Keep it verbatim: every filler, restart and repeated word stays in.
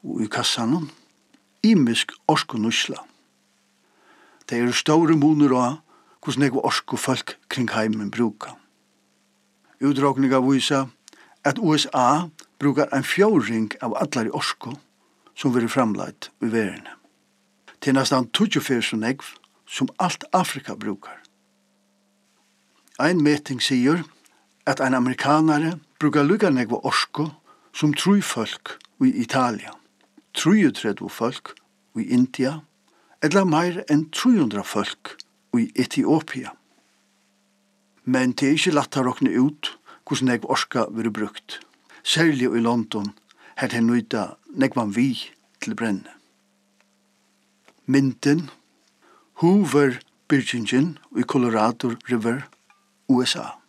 og i kassan, imisk orskunusla. Det er store moner av hvordan jeg orsko folk kring heimen bruka. Utdragninga viser at U S A brukar en fjåring av allar i orsko som vil framleit i verden. Til nesten tjuefyr som negv som alt Afrika brukar. Ein meting sier at ein amerikanare brukar lukka negv orsko som tru folk i Italia, trutredvo folk i India, eller meir enn trehundra folk i Etiopia. Men det er ikke lett å råkne ut hvordan negv orska vil brukt. Særlig i London her det nøyda negvan vi til brenne. Mynden Hoover Byrgingen i Colorado River, U S A.